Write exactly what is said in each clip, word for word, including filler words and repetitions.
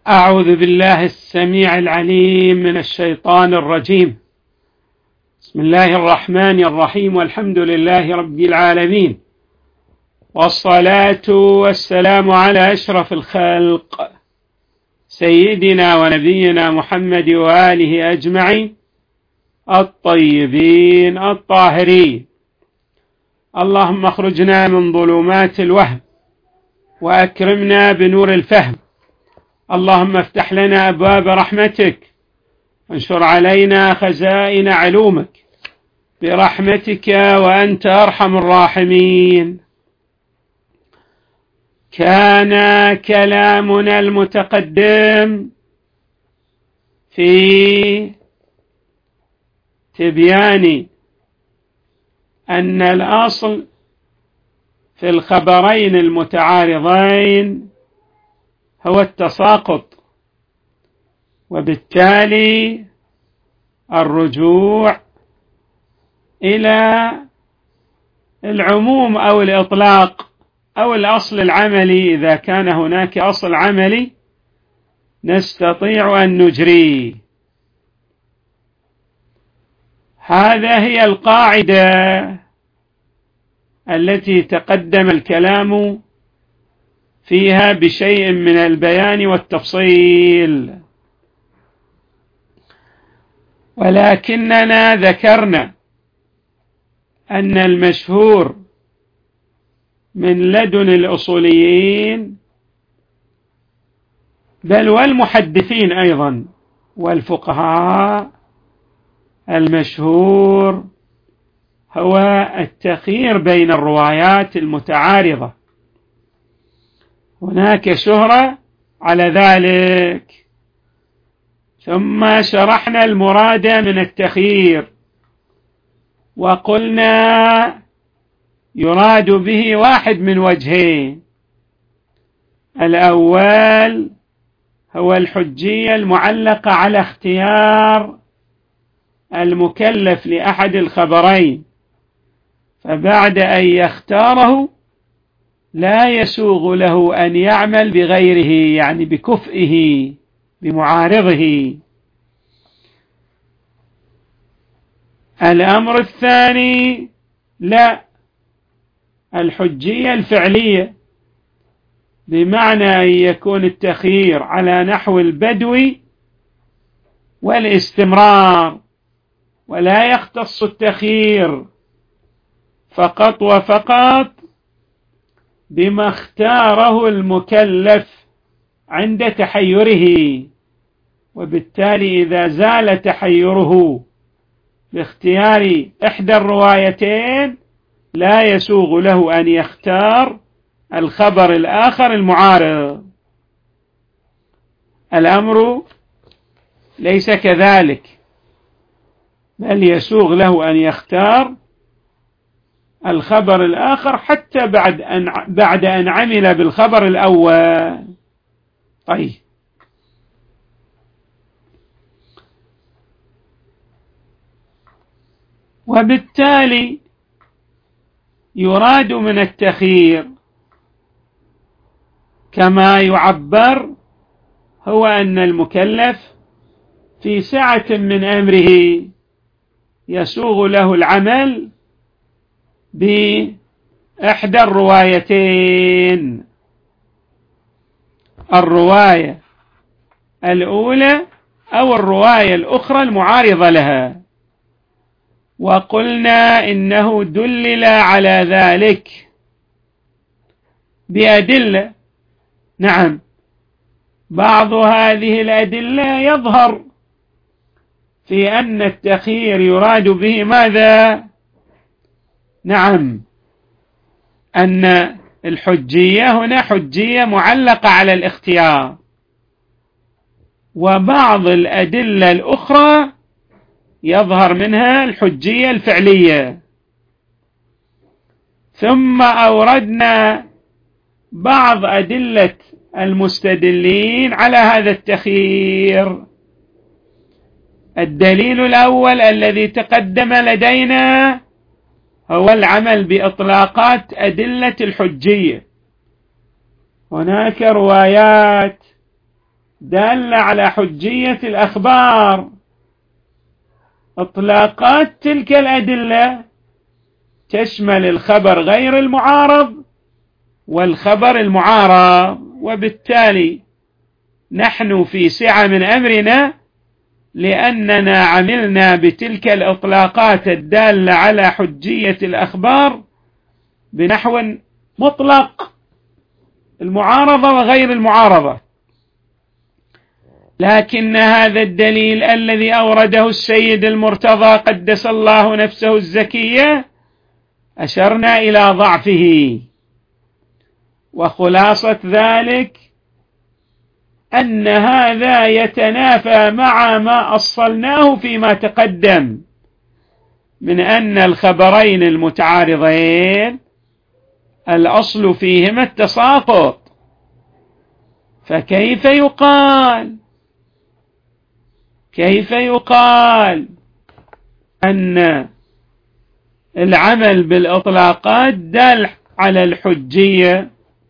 أعوذ بالله السميع العليم من الشيطان الرجيم. بسم الله الرحمن الرحيم، والحمد لله رب العالمين، والصلاة والسلام على أشرف الخلق سيدنا ونبينا محمد وآله أجمعين الطيبين الطاهرين. اللهم اخرجنا من ظلمات الوهم وأكرمنا بنور الفهم. اللهم افتح لنا أبواب رحمتك وانشر علينا خزائن علومك برحمتك وأنت أرحم الراحمين. كان كلامنا المتقدم في تبيان أن الأصل في الخبرين المتعارضين هو التساقط، وبالتالي الرجوع إلى العموم أو الإطلاق أو الأصل العملي. إذا كان هناك أصل عملي نستطيع أن نجريه. هذا هي القاعدة التي تقدم الكلام فيها بشيء من البيان والتفصيل، ولكننا ذكرنا أن المشهور من لدن الأصوليين بل والمحدثين أيضا والفقهاء المشهور هو التخيير بين الروايات المتعارضة. هناك شهرة على ذلك، ثم شرحنا المراد من التخيير وقلنا يراد به واحد من وجهين. الأول هو الحجية المعلقة على اختيار المكلف لأحد الخبرين، فبعد أن يختاره لا يسوغ له أن يعمل بغيره، يعني بكفئه بمعارضه. الأمر الثاني لا، الحجية الفعلية، بمعنى أن يكون التخيير على نحو البدوي والاستمرار، ولا يختص التخيير فقط وفقط بما اختاره المكلف عند تحيره، وبالتالي إذا زال تحيره باختيار إحدى الروايتين لا يسوغ له أن يختار الخبر الآخر المعارض. الأمر ليس كذلك، بل يسوغ له أن يختار الخبر الآخر حتى بعد أن بعد أن عمل بالخبر الأول. طيب، وبالتالي يراد من التخيير كما يعبر هو أن المكلف في سعة من أمره يسوغ له العمل بإحدى الروايتين، الرواية الأولى أو الرواية الأخرى المعارضة لها. وقلنا إنه دلل على ذلك بأدلة. نعم، بعض هذه الأدلة يظهر في أن التخيير يراد به ماذا؟ نعم، أن الحجية هنا حجية معلقة على الاختيار، وبعض الأدلة الأخرى يظهر منها الحجية الفعلية. ثم أوردنا بعض أدلة المستدلين على هذا التخيير. الدليل الأول الذي تقدم لدينا هو العمل بإطلاقات أدلة الحجية. هناك روايات دالة على حجية الأخبار. إطلاقات تلك الأدلة تشمل الخبر غير المعارض والخبر المعارض، وبالتالي نحن في سعة من أمرنا لأننا عملنا بتلك الإطلاقات الدالة على حجية الأخبار بنحو مطلق، المعارضة وغير المعارضة. لكن هذا الدليل الذي أورده السيد المرتضى قدس الله نفسه الزكية أشرنا إلى ضعفه، وخلاصة ذلك أن هذا يتنافى مع ما أصلناه فيما تقدم من أن الخبرين المتعارضين الأصل فيهما التساقط. فكيف يقال كيف يقال أن العمل بالإطلاقات دال على الحجية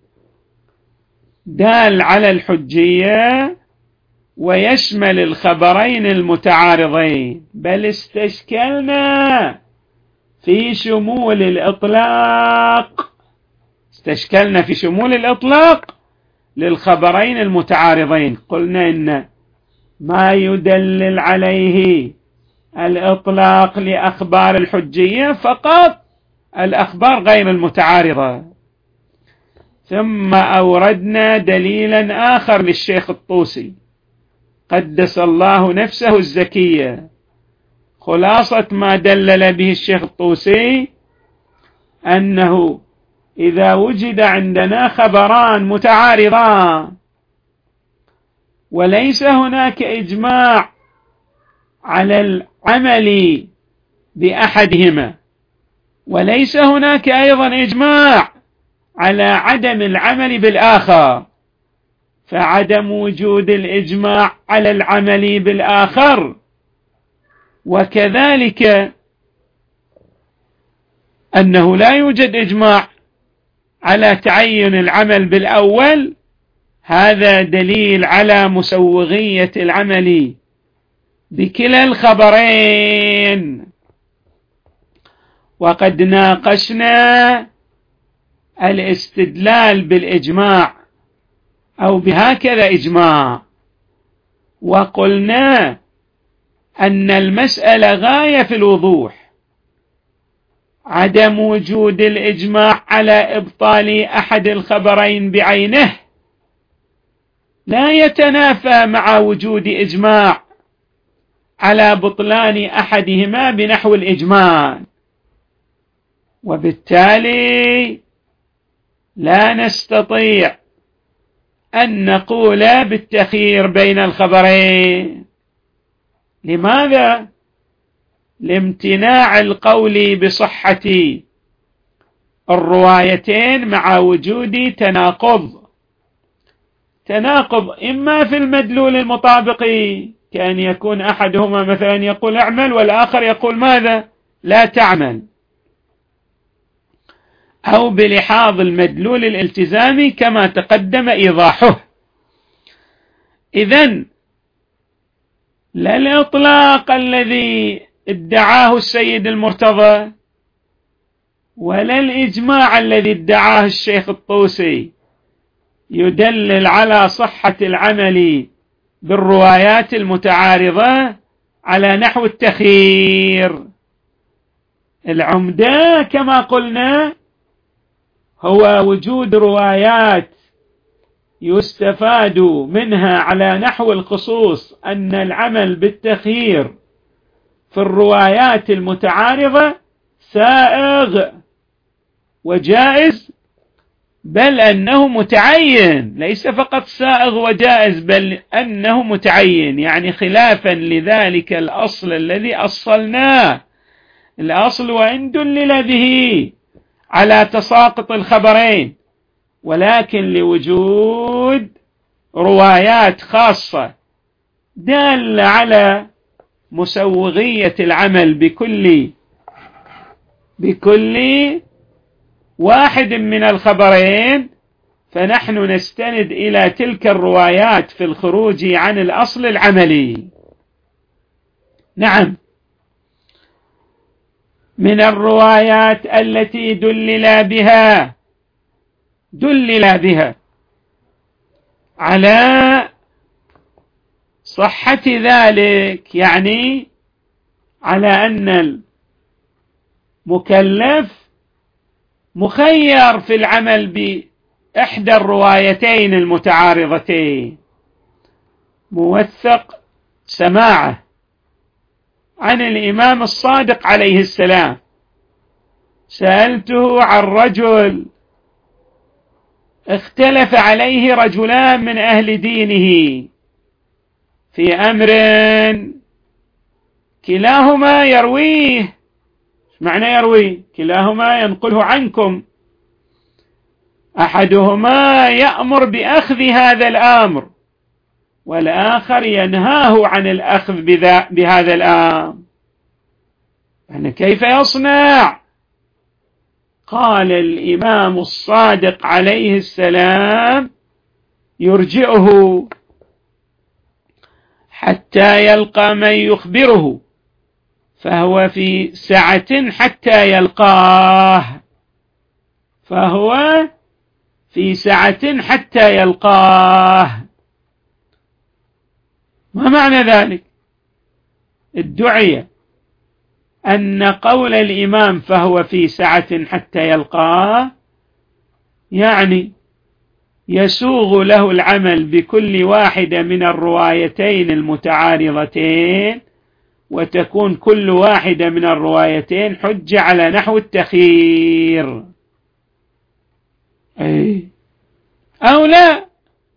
دال على الحجية ويشمل الخبرين المتعارضين؟ بل استشكلنا في شمول الإطلاق استشكلنا في شمول الإطلاق للخبرين المتعارضين. قلنا إن ما يدلل عليه الإطلاق لأخبار الحجية فقط الأخبار غير المتعارضة. ثم أوردنا دليلا آخر للشيخ الطوسي قدس الله نفسه الزكية. خلاصة ما دلل به الشيخ الطوسي أنه إذا وجد عندنا خبران متعارضان وليس هناك إجماع على العمل بأحدهما وليس هناك أيضا إجماع على عدم العمل بالآخر، فعدم وجود الإجماع على العمل بالآخر وكذلك أنه لا يوجد إجماع على تعين العمل بالأول، هذا دليل على مسوغية العمل بكلا الخبرين. وقد ناقشنا الاستدلال بالإجماع أو بهكذا إجماع، وقلنا أن المسألة غاية في الوضوح، عدم وجود الإجماع على إبطال أحد الخبرين بعينه لا يتنافى مع وجود إجماع على بطلان أحدهما بنحو الإجماع، وبالتالي لا نستطيع أن نقول بالتخيير بين الخبرين. لماذا؟ لامتناع القول بصحة الروايتين مع وجود تناقض تناقض إما في المدلول المطابق كأن يكون أحدهما مثلا يقول اعمل والآخر يقول ماذا؟ لا تعمل، أو بلحاظ المدلول الالتزامي كما تقدم إيضاحه. إذن لا الإطلاق الذي ادعاه السيد المرتضى ولا الإجماع الذي ادعاه الشيخ الطوسي يدلل على صحة العمل بالروايات المتعارضة على نحو التخيير. العمدة كما قلنا هو وجود روايات يستفاد منها على نحو الخصوص أن العمل بالتخيير في الروايات المتعارضة سائغ وجائز، بل أنه متعين، ليس فقط سائغ وجائز بل أنه متعين، يعني خلافا لذلك الأصل الذي أصلناه. الأصل وإن دلل به على تساقط الخبرين، ولكن لوجود روايات خاصة دالة على مسوغية العمل بكل بكل واحد من الخبرين، فنحن نستند إلى تلك الروايات في الخروج عن الأصل العملي. نعم، من الروايات التي دلل بها دلل بها على صحة ذلك، يعني على أن المكلف مخير في العمل بإحدى الروايتين المتعارضتين، موثق سماعه عن الإمام الصادق عليه السلام: سألته عن رجل اختلف عليه رجلان من أهل دينه في أمر كلاهما يرويه. ايش معنى يرويه؟ كلاهما ينقله عنكم، أحدهما يأمر بأخذ هذا الأمر والآخر ينهاه عن الأخذ بهذا الأمر، يعني كيف يصنع؟ قال الإمام الصادق عليه السلام: يرجئه حتى يلقى من يخبره، فهو في سعة حتى يلقاه فهو في سعة حتى يلقاه. ما معنى ذلك؟ ادعي أن قول الإمام فهو في سعة حتى يلقاه يعني يسوغ له العمل بكل واحدة من الروايتين المتعارضتين، وتكون كل واحدة من الروايتين حجة على نحو التخيير، أي أو لا،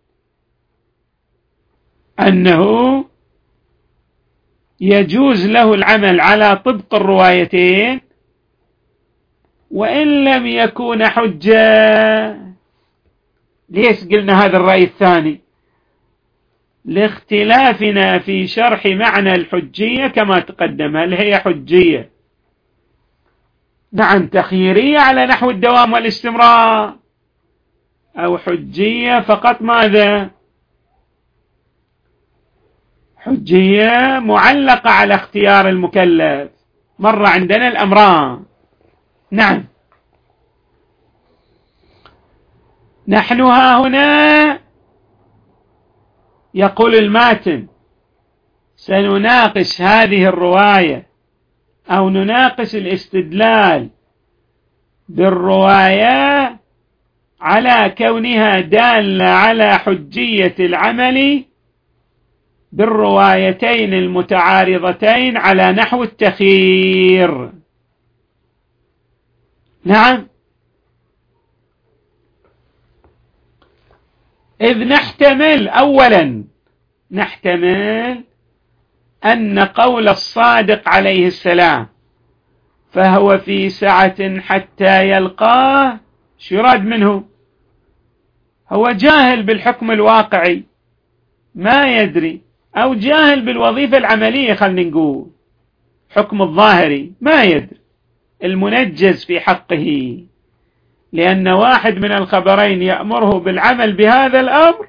أنه يجوز له العمل على طبق الروايتين وإن لم يكون حجة. ليش قلنا هذا الرأي الثاني؟ لاختلافنا في شرح معنى الحجية كما تقدم، هل هي حجية نعم تخييرية على نحو الدوام والاستمرار، أو حجية فقط ماذا؟ حجية معلقة على اختيار المكلف. مر عندنا الأمران. نعم، نحن ها هنا يقول الماتن سنناقش هذه الرواية أو نناقش الاستدلال بالرواية على كونها دالة على حجية العمل بالروايتين المتعارضتين على نحو التخيير. نعم، إذ نحتمل أولا نحتمل أن قول الصادق عليه السلام فهو في سعة حتى يلقاه شو يراد منه؟ هو جاهل بالحكم الواقعي، ما يدري، أو جاهل بالوظيفة العملية، خلينا نقول حكم الظاهري ما يدري، المنجز في حقه، لأن واحد من الخبرين يأمره بالعمل بهذا الأمر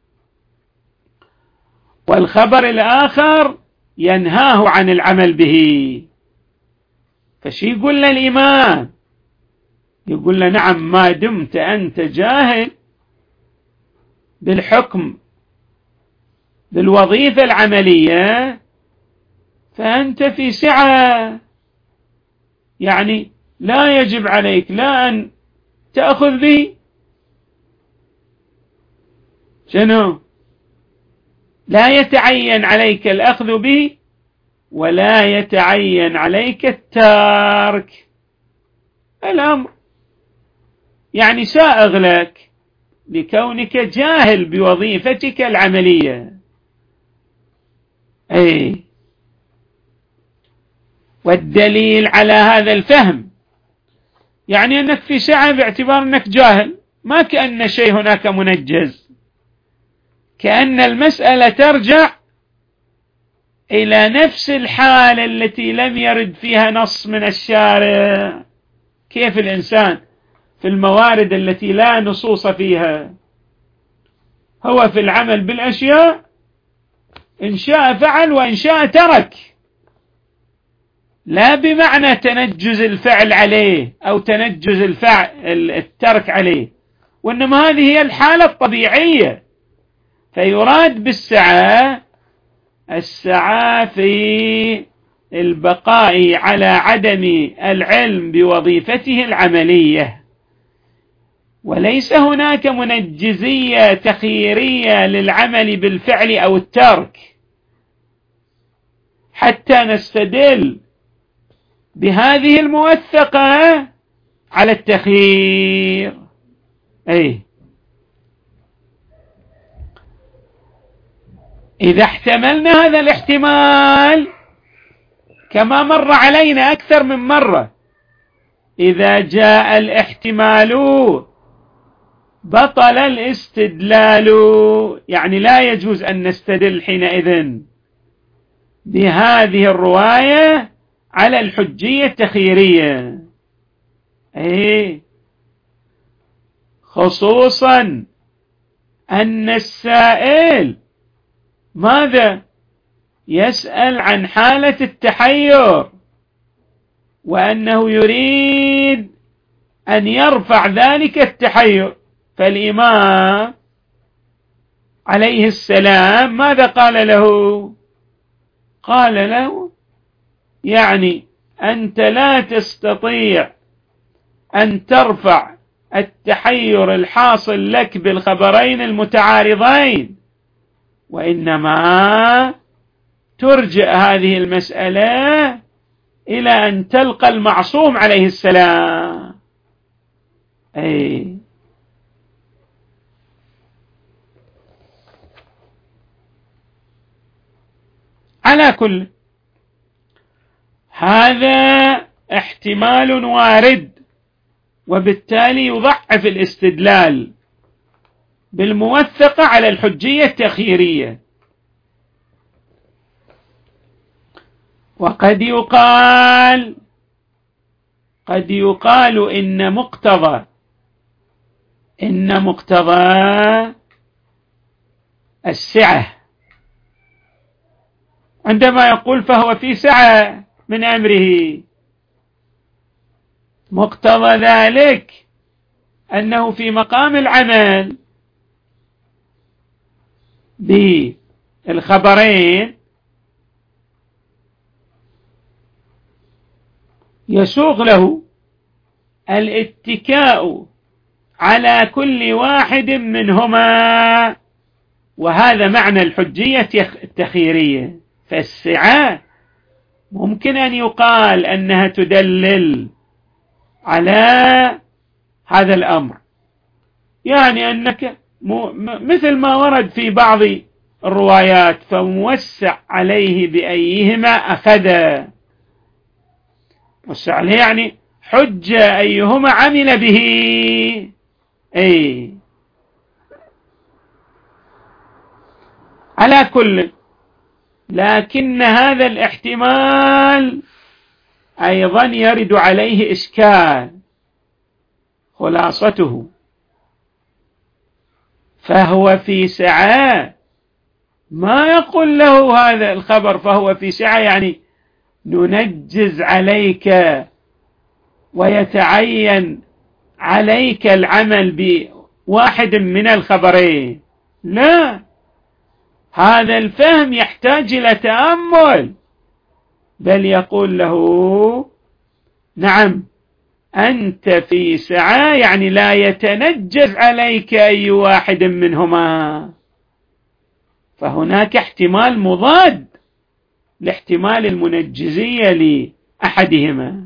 والخبر الآخر ينهاه عن العمل به. فشي يقول له الإمام؟ يقول له نعم، ما دمت أنت جاهل بالحكم بالوظيفة العملية فأنت في سعة، يعني لا يجب عليك لا أن تأخذ به شنو؟ لا يتعين عليك الأخذ به ولا يتعين عليك الترك، الأمر يعني سائغ لك لكونك جاهل بوظيفتك العملية. أي، والدليل على هذا الفهم يعني أنك في سعة باعتبار أنك جاهل، ما كأن شيء هناك منجز، كأن المسألة ترجع إلى نفس الحالة التي لم يرد فيها نص من الشارع. كيف الإنسان في الموارد التي لا نصوص فيها، هو في العمل بالأشياء إن شاء فعل وإن شاء ترك، لا بمعنى تنجز الفعل عليه أو تنجز الفعل الترك عليه، وإنما هذه هي الحالة الطبيعية. فيراد بالسعة السعة في البقاء على عدم العلم بوظيفته العملية، وليس هناك منجزية تخييرية للعمل بالفعل أو الترك حتى نستدل بهذه الموثقة على التخيير. أي إذا احتملنا هذا الاحتمال كما مر علينا أكثر من مرة، إذا جاء الاحتمال بطل الاستدلال، يعني لا يجوز أن نستدل حينئذ بهذه الرواية على الحجية التخييرية. أي خصوصا أن السائل ماذا يسأل عن حالة التحير، وأنه يريد أن يرفع ذلك التحير. فالإمام عليه السلام ماذا قال له؟ قال له يعني أنت لا تستطيع أن ترفع التحير الحاصل لك بالخبرين المتعارضين، وإنما ترجع هذه المسألة إلى أن تلقى المعصوم عليه السلام. أي على كل هذا احتمال وارد، وبالتالي يضعف الاستدلال بالموثقة على الحجية التخييرية. وقد يقال قد يقال إن مقتضى إن مقتضى السعة عندما يقول فهو في سعة من أمره، مقتضى ذلك أنه في مقام العمل بالخبرين يسوغ له الاتكاء على كل واحد منهما، وهذا معنى الحجية التخييرية. فالسعة ممكن أن يقال أنها تدلل على هذا الأمر، يعني أنك مثل ما ورد في بعض الروايات فموسع عليه بأيهما أخذ، موسع عليه يعني حجة أيهما عمل به. أي على كل، لكن هذا الاحتمال أيضا يرد عليه إشكال، خلاصته فهو في سعة، ما يقول له هذا الخبر فهو في سعة يعني ننجز عليك ويتعين عليك العمل بواحد من الخبرين، لا، هذا الفهم يحتاج إلى تأمل، بل يقول له نعم أنت في سعة يعني لا يتنجز عليك أي واحد منهما. فهناك احتمال مضاد لاحتمال المنجزية لأحدهما.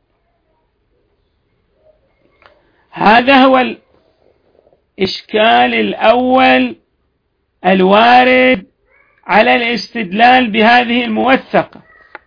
هذا هو الإشكال الأول الوارد على الاستدلال بهذه الموثقة.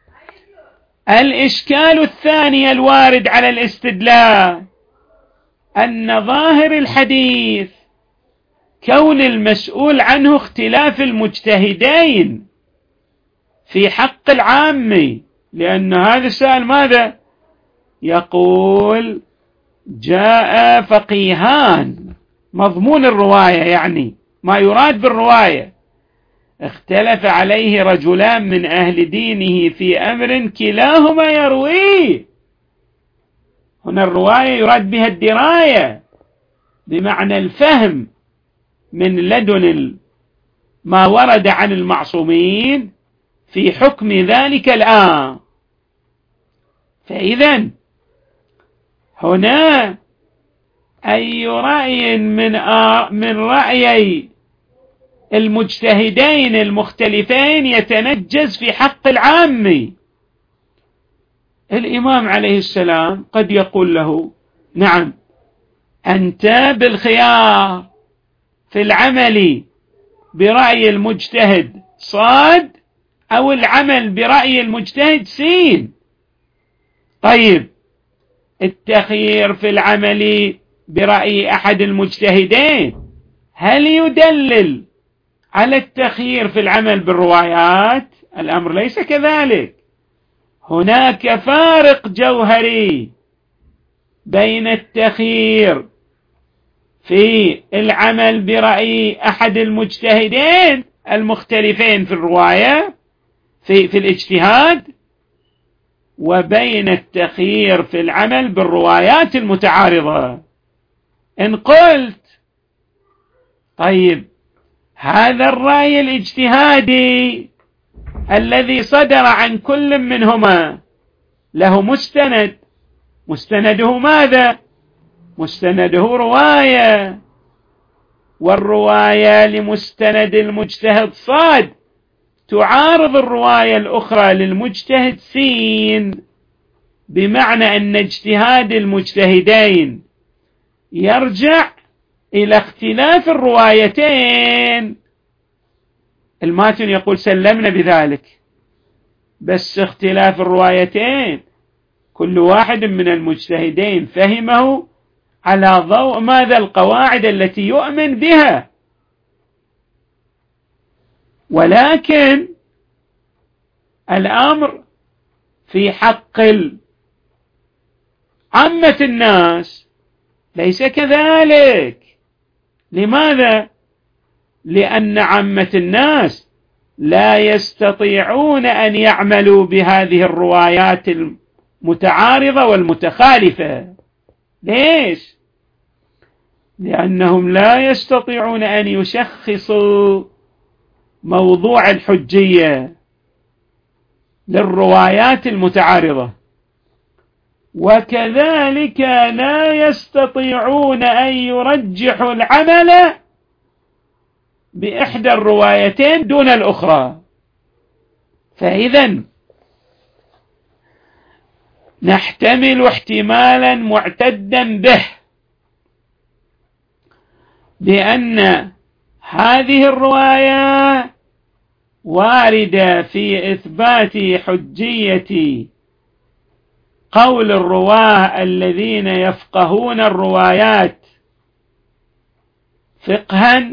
الإشكال الثاني الوارد على الاستدلال أن ظاهر الحديث كون المسؤول عنه اختلاف المجتهدين في حق العامي، لأن هذا السائل ماذا يقول؟ جاء فقيهان، مضمون الرواية يعني ما يراد بالرواية، اختلف عليه رجلان من أهل دينه في أمر كلاهما يرويه. هنا الرواية يراد بها الدراية بمعنى الفهم من لدن ما ورد عن المعصومين في حكم ذلك الآن. فإذا هنا أي رأي من من رأيي المجتهدين المختلفين يتنجز في حق العامي. الإمام عليه السلام قد يقول له: نعم أنت بالخيار في العمل برأي المجتهد صاد أو العمل برأي المجتهد سين. طيب التخيير في العمل برأي أحد المجتهدين هل يدلل على التخيير في العمل بالروايات؟ الأمر ليس كذلك. هناك فارق جوهري بين التخيير في العمل برأي أحد المجتهدين المختلفين في الرواية في, في الاجتهاد، وبين التخيير في العمل بالروايات المتعارضة. إن قلت طيب هذا الرأي الاجتهادي الذي صدر عن كل منهما له مستند، مستنده ماذا؟ مستنده رواية، والرواية لمستند المجتهد صاد تعارض الرواية الأخرى للمجتهد سين، بمعنى أن اجتهاد المجتهدين يرجع إلى اختلاف الروايتين. الماتن يقول سلمنا بذلك، بس اختلاف الروايتين كل واحد من المجتهدين فهمه على ضوء ماذا؟ القواعد التي يؤمن بها. ولكن الأمر في حق عامة الناس ليس كذلك. لماذا؟ لأن عامة الناس لا يستطيعون أن يعملوا بهذه الروايات المتعارضة والمتخالفة. ليش؟ لأنهم لا يستطيعون أن يشخصوا موضوع الحجية للروايات المتعارضة، وكذلك لا يستطيعون أن يرجحوا العمل بإحدى الروايتين دون الأخرى. فإذا نحتمل احتمالا معتدا به بأن هذه الرواية واردة في إثبات حجية قول الرواه الذين يفقهون الروايات فقها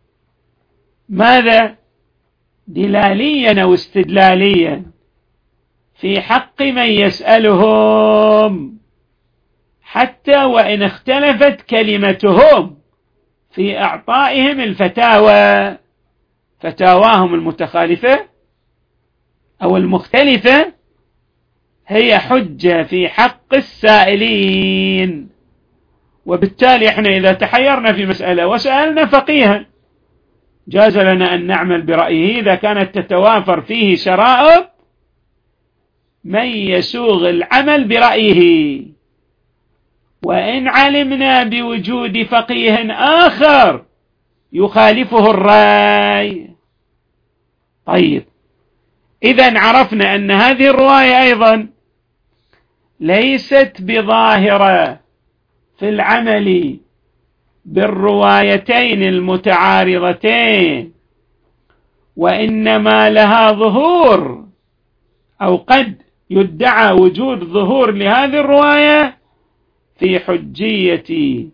ماذا؟ دلاليا أو استدلاليا في حق من يسألهم، حتى وإن اختلفت كلمتهم في إعطائهم الفتاوى، فتاواهم المتخالفة أو المختلفة هي حجة في حق السائلين. وبالتالي احنا إذا تحيرنا في مسألة وسألنا فقيها جاز لنا أن نعمل برأيه إذا كانت تتوافر فيه شرائط من يسوغ العمل برأيه. وإن علمنا بوجود فقيه آخر يخالفه الرأي، طيب إذن عرفنا أن هذه الرواية أيضا ليست بظاهرة في العمل بالروايتين المتعارضتين، وإنما لها ظهور أو قد يدعى وجود ظهور لهذه الرواية في حجية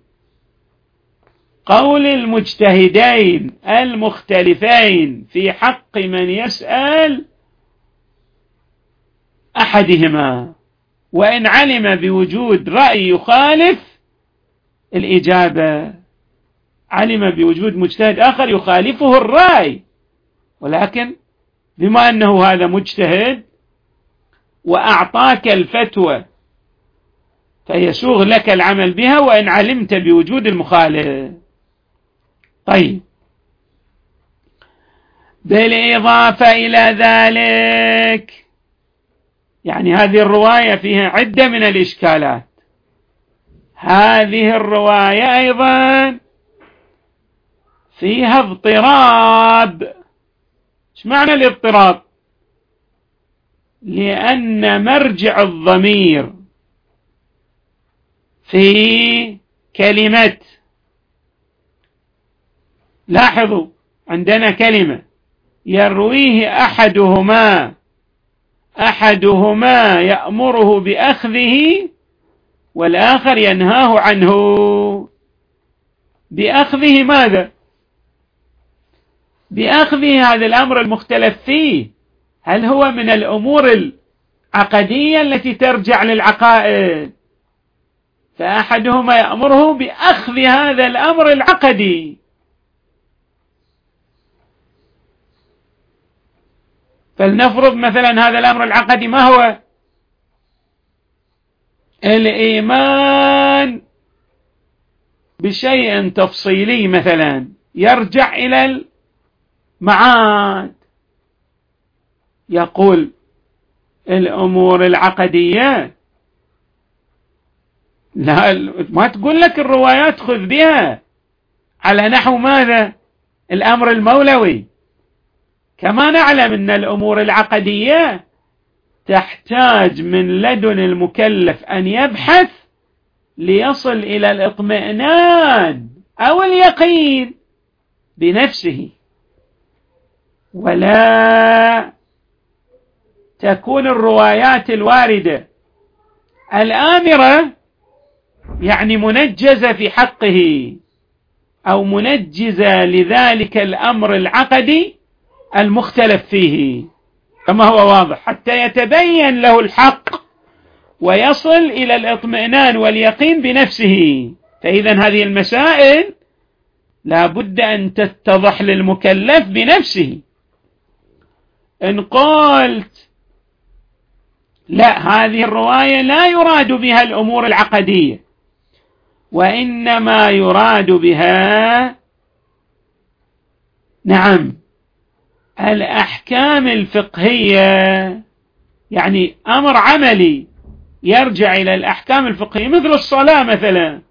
قول المجتهدين المختلفين في حق من يسأل أحدهما، وإن علم بوجود رأي يخالف الإجابة، علم بوجود مجتهد آخر يخالفه الرأي، ولكن بما أنه هذا مجتهد وأعطاك الفتوى فيسوغ لك العمل بها وإن علمت بوجود المخالف. طيب، بالإضافة إلى ذلك، يعني هذه الرواية فيها عدة من الإشكالات. هذه الرواية أيضا فيها اضطراب. ايش معنى الاضطراب؟ لأن مرجع الضمير في كلمة، لاحظوا عندنا كلمة يرويه أحدهما أحدهما يأمره بأخذه والآخر ينهاه عنه. بأخذه ماذا؟ بأخذه هذا الأمر المختلف فيه، هل هو من الأمور العقدية التي ترجع للعقائد؟ فأحدهما يأمره بأخذ هذا الأمر العقدي، فلنفرض مثلا هذا الأمر العقدي ما هو؟ الإيمان بشيء تفصيلي مثلا يرجع إلى المعاد. يقول الأمور العقدية لا، ما تقول لك الروايات خذ بها على نحو ماذا؟ الأمر المولوي. كما نعلم أن الأمور العقدية تحتاج من لدن المكلف أن يبحث ليصل إلى الاطمئنان أو اليقين بنفسه، ولا تكون الروايات الواردة الآمرة يعني منجزة في حقه أو منجزة لذلك الأمر العقدي المختلف فيه، كما هو واضح، حتى يتبين له الحق ويصل إلى الاطمئنان واليقين بنفسه. فإذا هذه المسائل لا بد أن تتضح للمكلف بنفسه. إن قلت لا، هذه الرواية لا يراد بها الأمور العقدية، وإنما يراد بها نعم الأحكام الفقهية، يعني أمر عملي يرجع إلى الأحكام الفقهية، مثل الصلاة مثلا.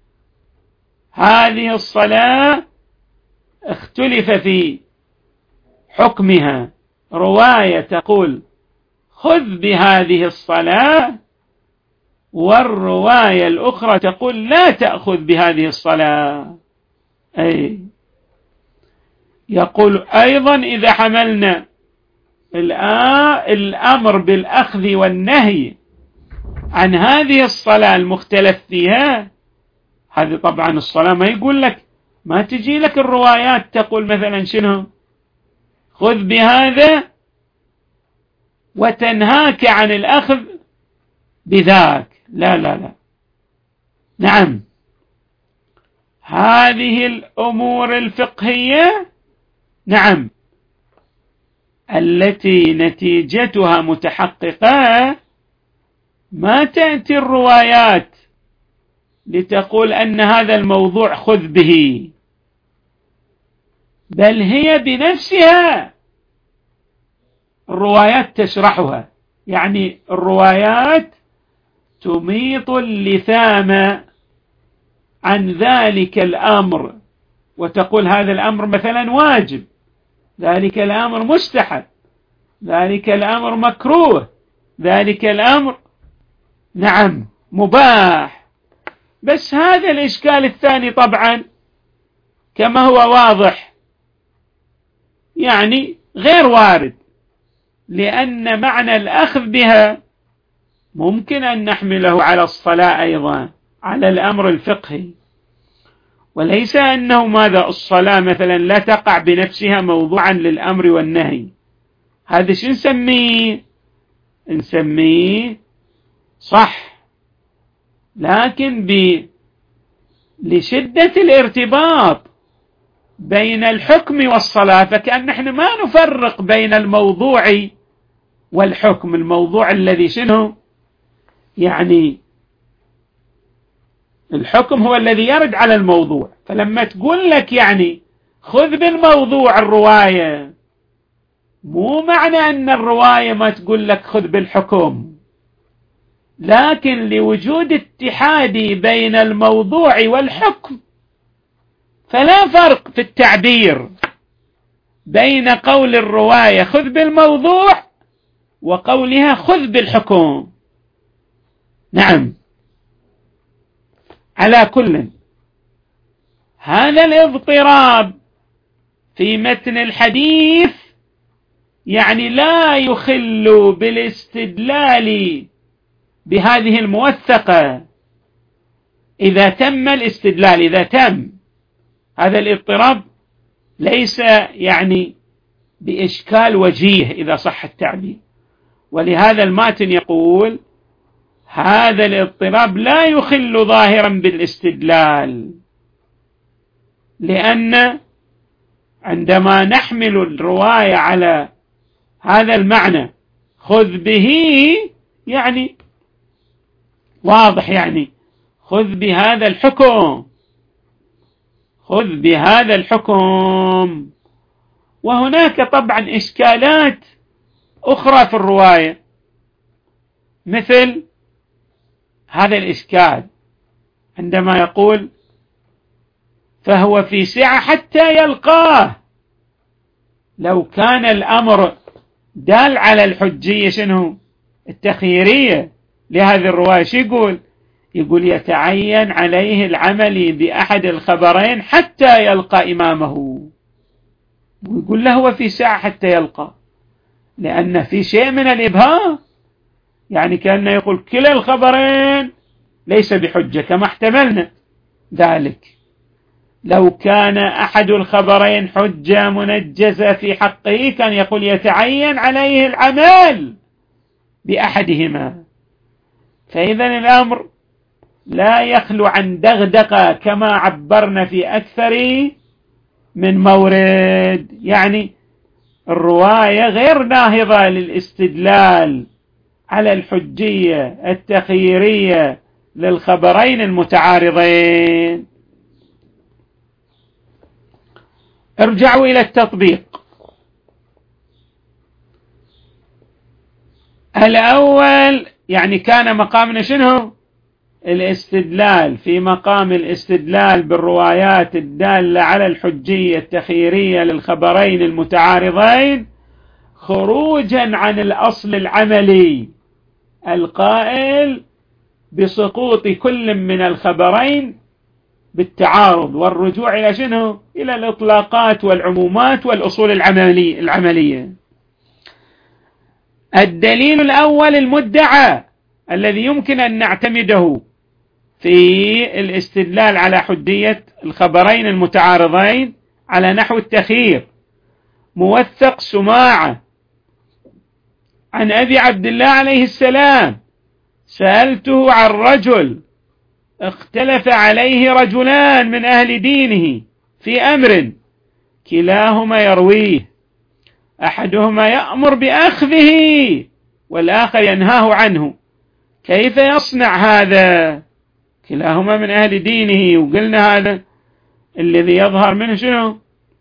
هذه الصلاة اختلف في حكمها، رواية تقول خذ بهذه الصلاة، والرواية الأخرى تقول لا تأخذ بهذه الصلاة. أي يقول أيضا إذا حملنا الأمر بالأخذ والنهي عن هذه الصلاة المختلف فيها، هذه طبعا الصلاة ما يقول لك، ما تجي لك الروايات تقول مثلا شنو خذ بهذا وتنهاك عن الأخذ بذاك، لا لا لا. نعم، هذه الأمور الفقهية نعم التي نتيجتها متحققة، ما تأتي الروايات لتقول أن هذا الموضوع خذ به، بل هي بنفسها الروايات تشرحها. يعني الروايات تميط اللثام عن ذلك الأمر وتقول هذا الأمر مثلا واجب، ذلك الأمر مستحب، ذلك الأمر مكروه، ذلك الأمر نعم مباح. بس هذا الإشكال الثاني طبعا كما هو واضح يعني غير وارد، لأن معنى الأخذ بها ممكن أن نحمله على الصلاة أيضا، على الأمر الفقهي، وليس أنه ماذا الصلاة مثلا لا تقع بنفسها موضوعا للأمر والنهي. هذا شو نسميه؟ نسميه صح، لكن لشدة الارتباط بين الحكم والصلاة، فكأن نحن ما نفرق بين الموضوع والحكم. الموضوع الذي شنو يعني الحكم هو الذي يرد على الموضوع. فلما تقول لك يعني خذ بالموضوع الرواية، مو معنى أن الرواية ما تقول لك خذ بالحكم، لكن لوجود اتحاد بين الموضوع والحكم فلا فرق في التعبير بين قول الرواية خذ بالموضوع وقولها خذ بالحكم. نعم، على كل هذا الاضطراب في متن الحديث يعني لا يخل بالاستدلال بهذه الموثقة إذا تم الاستدلال. إذا تم هذا الاضطراب ليس يعني بإشكال وجيه إذا صح التعبير. ولهذا الماتن يقول هذا الاضطراب لا يخل ظاهرا بالاستدلال، لأن عندما نحمل الرواية على هذا المعنى خذ به يعني واضح، يعني خذ بهذا الحكم، خذ بهذا الحكم. وهناك طبعا إشكالات أخرى في الرواية، مثل هذا الإشكال عندما يقول فهو في سعة حتى يلقاه. لو كان الأمر دال على الحجية شنو التخييرية لهذه الرواية، شو يقول؟ يقول يتعين عليه العمل بأحد الخبرين حتى يلقى إمامه، ويقول له هو في ساعة حتى يلقى، لأن في شيء من الإبهام، يعني كأنه يقول كلا الخبرين ليس بحجة كما احتملنا ذلك. لو كان أحد الخبرين حجة منجزة في حقه كان يقول يتعين عليه العمل بأحدهما. فإذا الأمر لا يخلو عن دغدغة كما عبرنا في أكثر من مورد، يعني الرواية غير ناهضة للاستدلال على الحجية التخييرية للخبرين المتعارضين. ارجعوا إلى التطبيق. الأول يعني كان مقامنا شنو؟ الاستدلال، في مقام الاستدلال بالروايات الدالة على الحجية التخييرية للخبرين المتعارضين خروجا عن الأصل العملي القائل بسقوط كل من الخبرين بالتعارض، والرجوع إلى شنو؟ إلى الإطلاقات والعمومات والأصول العملي العملية. الدليل الأول المدعى الذي يمكن أن نعتمده في الاستدلال على حجية الخبرين المتعارضين على نحو التخيير، موثق سماعة عن أبي عبد الله عليه السلام: سألته عن رجل اختلف عليه رجلان من أهل دينه في أمر كلاهما يرويه، أحدهما يأمر بأخذه والآخر ينهاه عنه، كيف يصنع هذا؟ كلاهما من أهل دينه، وقلنا هذا الذي يظهر منه شنو؟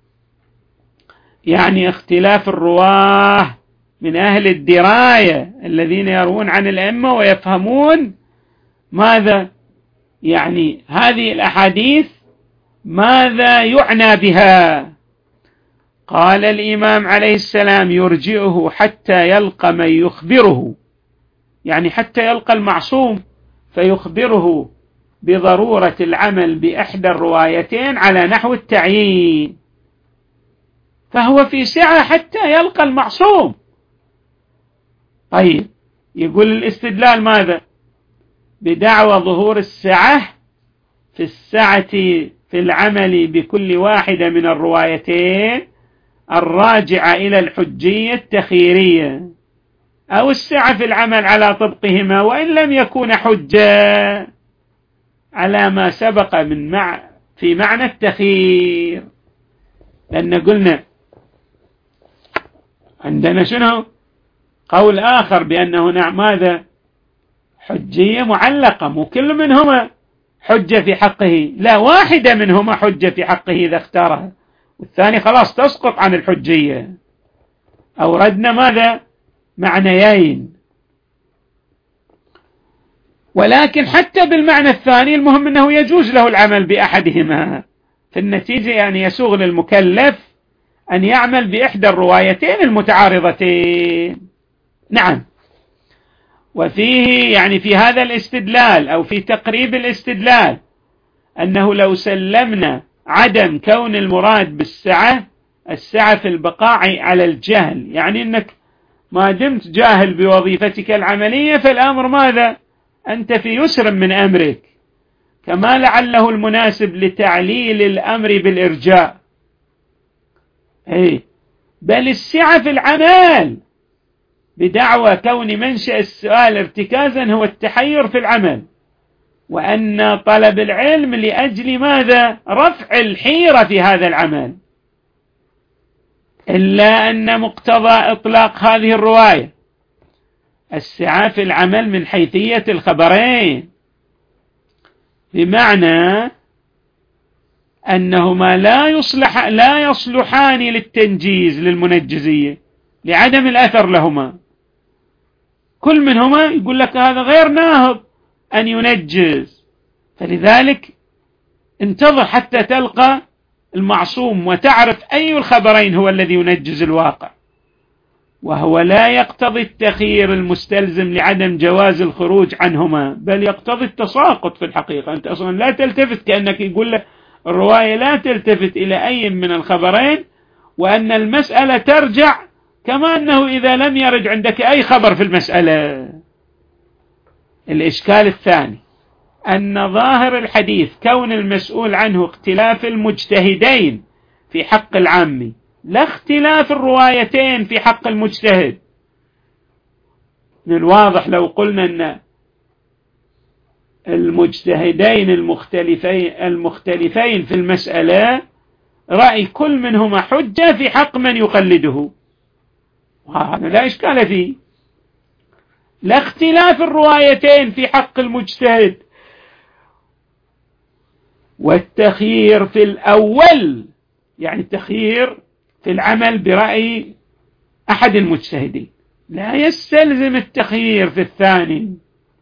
يعني اختلاف الرواه من أهل الدراية الذين يروون عن الأئمة ويفهمون ماذا يعني هذه الأحاديث ماذا يعنى بها. قال الإمام عليه السلام: يرجئه حتى يلقى من يخبره، يعني حتى يلقى المعصوم فيخبره بضرورة العمل بإحدى الروايتين على نحو التعيين، فهو في سعة حتى يلقى المعصوم. طيب، يقول الاستدلال ماذا؟ بدعوى ظهور السعة في السعة في العمل بكل واحدة من الروايتين الراجعة إلى الحجية التخييرية، أو السعة في العمل على طبقهما وإن لم يكون حجة. على ما سبق من مع في معنى التخيير، لأن قلنا عندنا شنو قول آخر بأنه نعم ماذا حجية معلقة، مو كل منهما حجة في حقه، لا واحدة منهما حجة في حقه إذا اختارها، والثاني خلاص تسقط عن الحجية. أوردنا ماذا معنيين، ولكن حتى بالمعنى الثاني المهم أنه يجوز له العمل بأحدهما، في النتيجة يعني يسوغ للمكلف أن يعمل بإحدى الروايتين المتعارضتين. نعم. وفيه يعني في هذا الاستدلال أو في تقريب الاستدلال أنه لو سلمنا عدم كون المراد بالسعة السعة في البقاء على الجهل، يعني أنك ما دمت جاهل بوظيفتك العملية فالأمر ماذا أنت في يسر من أمرك، كما لعله المناسب لتعليل الأمر بالإرجاء، أي بل السعة في العمل بدعوى كون منشأ السؤال ارتكازا هو التحير في العمل، وأن طلب العلم لأجل ماذا رفع الحيرة في هذا العمل، إلا أن مقتضى إطلاق هذه الرواية السعة في العمل من حيثية الخبرين، بمعنى أنهما لا يصلح لا يصلحان للتنجيز للمنجزية لعدم الأثر لهما، كل منهما يقول لك هذا غير ناهض أن ينجز، فلذلك انتظر حتى تلقى المعصوم وتعرف أي الخبرين هو الذي ينجز الواقع، وهو لا يقتضي التخيير المستلزم لعدم جواز الخروج عنهما، بل يقتضي التساقط في الحقيقة. أنت أصلا لا تلتفت، كأنك يقول لك الرواية لا تلتفت إلى أي من الخبرين، وأن المسألة ترجع كما أنه إذا لم يرد عندك أي خبر في المسألة. الإشكال الثاني أن ظاهر الحديث كون المسؤول عنه اختلاف المجتهدين في حق العامي لا اختلاف الروايتين في حق المجتهد. من الواضح لو قلنا أن المجتهدين المختلفين, المختلفين في المسألة رأي كل منهما حجة في حق من يقلده، وهذا لا إشكال فيه، لا اختلاف الروايتين في حق المجتهد. والتخيير في الأول يعني التخيير في العمل برأي أحد المجتهدين لا يستلزم التخيير في الثاني،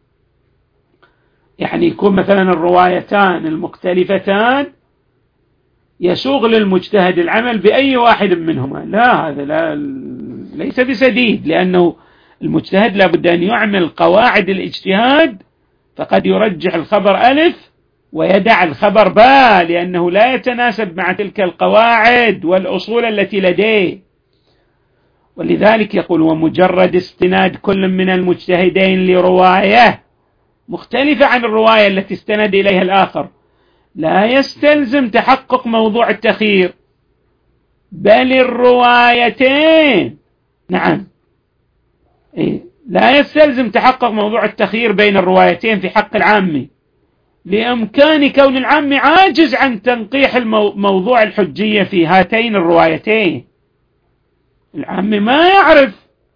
يعني يكون مثلا الروايتان المختلفتان يسوغ للمجتهد العمل بأي واحد منهما، لا هذا لا ليس بسديد، لأنه المجتهد لابد أن يعمل قواعد الاجتهاد، فقد يرجح الخبر ألف ويدع الخبر باء لأنه لا يتناسب مع تلك القواعد والأصول التي لديه. ولذلك يقول ومجرد استناد كل من المجتهدين لرواية مختلفة عن الرواية التي استند إليها الآخر لا يستلزم تحقق موضوع التخيير، بل الروايتين نعم إيه لا يستلزم تحقق موضوع التخيير بين الروايتين في حق العامي، لإمكان كون العامي عاجز عن تنقيح موضوع الحجية في هاتين الروايتين. العامي ما يعرف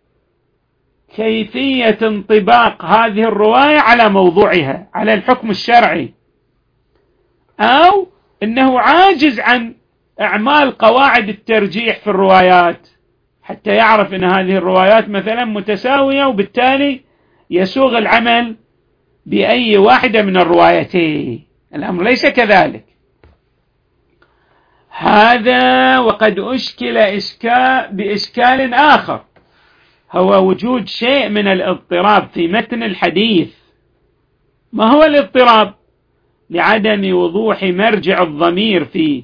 كيفية انطباق هذه الرواية على موضوعها على الحكم الشرعي، أو أنه عاجز عن إعمال قواعد الترجيح في الروايات حتى يعرف أن هذه الروايات مثلا متساوية وبالتالي يسوغ العمل بأي واحدة من الروايتين. الأمر ليس كذلك، هذا وقد أشكل إشكال بإشكال آخر، هو وجود شيء من الاضطراب في متن الحديث. ما هو الاضطراب؟ لعدم وضوح مرجع الضمير فيه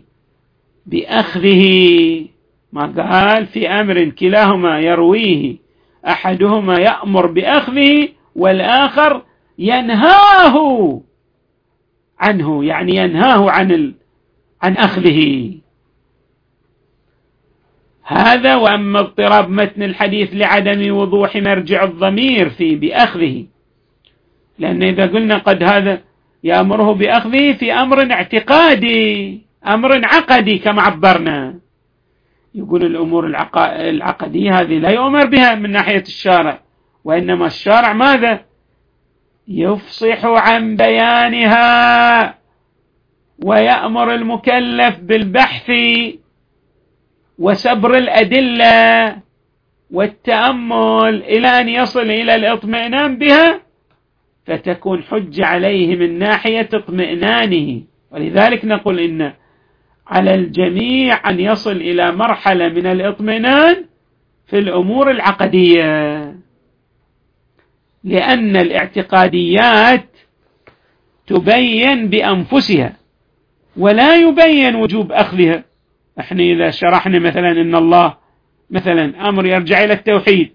بأخذه، ما قال في أمر كلاهما يرويه أحدهما يأمر بأخذه والآخر ينهاه عنه، يعني ينهاه عن ال... عن أخذه. هذا. وأما اضطراب متن الحديث لعدم وضوح مرجع الضمير فيه بأخذه، لأن إذا قلنا قد هذا يأمره بأخذه في أمر اعتقادي، أمر عقدي كما عبرنا. يقول الأمور العقدية هذه لا يؤمر بها من ناحية الشارع، وإنما الشارع ماذا؟ يفصح عن بيانها ويأمر المكلف بالبحث وسبر الأدلة والتأمل إلى أن يصل إلى الاطمئنان بها، فتكون حجة عليه من ناحية اطمئنانه. ولذلك نقول إن على الجميع أن يصل إلى مرحلة من الاطمئنان في الأمور العقدية، لأن الاعتقاديات تبين بأنفسها ولا يبين وجوب أخذها. احنا إذا شرحنا مثلا إن الله مثلا أمر يرجع إلى التوحيد،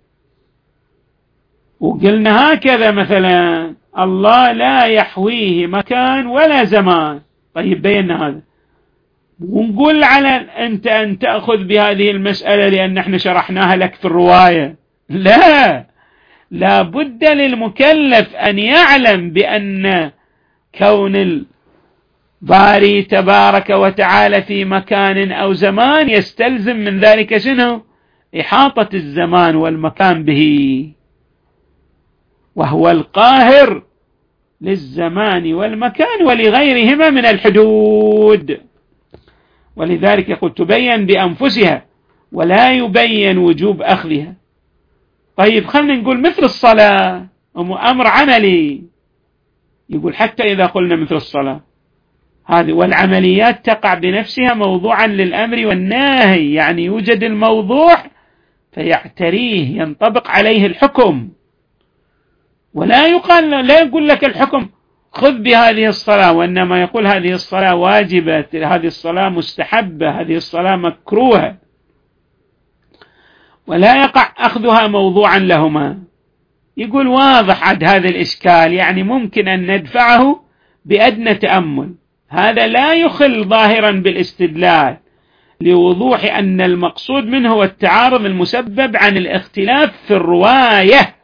وقلنا هكذا مثلا الله لا يحويه مكان ولا زمان، طيب بينا هذا، ونقول على أنت أن تأخذ بهذه المسألة لأن احنا شرحناها لك في الرواية. لا، لا بد للمكلف أن يعلم بأن كون الباري تبارك وتعالى في مكان أو زمان يستلزم من ذلك شنو؟ إحاطة الزمان والمكان به، وهو القاهر للزمان والمكان ولغيرهما من الحدود. ولذلك يقول تبين بأنفسها ولا يبين وجوب أخذها. طيب خلنا نقول مثل الصلاة أمر عملي، يقول حتى إذا قلنا مثل الصلاة هذه والعمليات تقع بنفسها موضوعا للأمر والنهي، يعني يوجد الموضوع فيعتريه ينطبق عليه الحكم، ولا يقال لا يقول لك الحكم خذ بهذه الصلاة، وإنما يقول هذه الصلاة واجبة، هذه الصلاة مستحبة، هذه الصلاة مكروهة، ولا يقع أخذها موضوعا لهما. يقول واضح عد هذا الإشكال، يعني ممكن أن ندفعه بأدنى تأمل. هذا لا يخل ظاهرا بالاستدلال لوضوح أن المقصود منه هو التعارض المسبب عن الاختلاف في الرواية.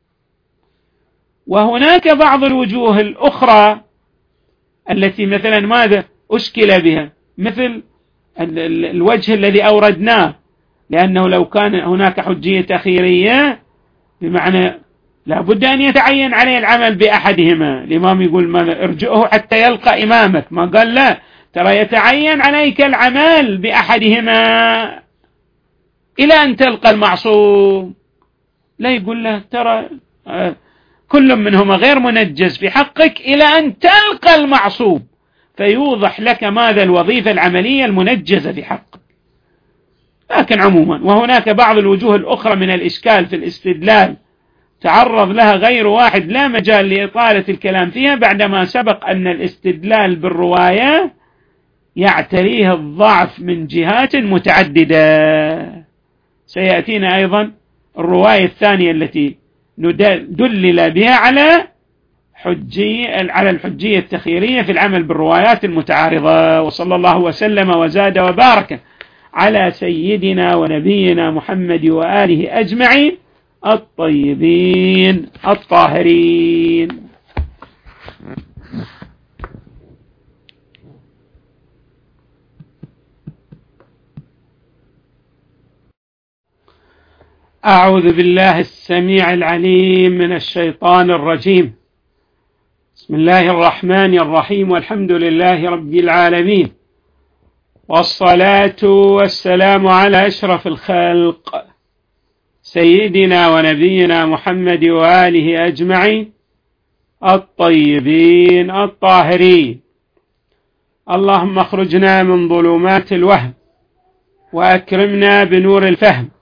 وهناك بعض الوجوه الأخرى التي مثلا ماذا أشكل بها، مثل الوجه الذي أوردناه، لأنه لو كان هناك حجية تخيرية بمعنى لا بد أن يتعين عليه العمل بأحدهما. الإمام يقول ما ارجعه حتى يلقى إمامك، ما قال لا ترى يتعين عليك العمل بأحدهما إلى أن تلقى المعصوم، لا يقول له ترى كل منهما غير منجز في حقك إلى أن تلقى المعصوم، فيوضح لك ماذا الوظيفة العملية المنجزة في حقك. لكن عموما وهناك بعض الوجوه الأخرى من الإشكال في الاستدلال تعرض لها غير واحد، لا مجال لإطالة الكلام فيها بعدما سبق أن الاستدلال بالرواية يعتريه الضعف من جهات متعددة. سيأتينا أيضا الرواية الثانية التي دلل بها على حجية على الحجية التخييرية في العمل بالروايات المتعارضة. وصلى الله وسلم وزاد وبارك على سيدنا ونبينا محمد وآله أجمعين الطيبين الطاهرين. أعوذ بالله السميع العليم من الشيطان الرجيم. بسم الله الرحمن الرحيم، والحمد لله رب العالمين، والصلاة والسلام على أشرف الخلق سيدنا ونبينا محمد وآله أجمعين الطيبين الطاهرين. اللهم اخرجنا من ظلمات الوهم وأكرمنا بنور الفهم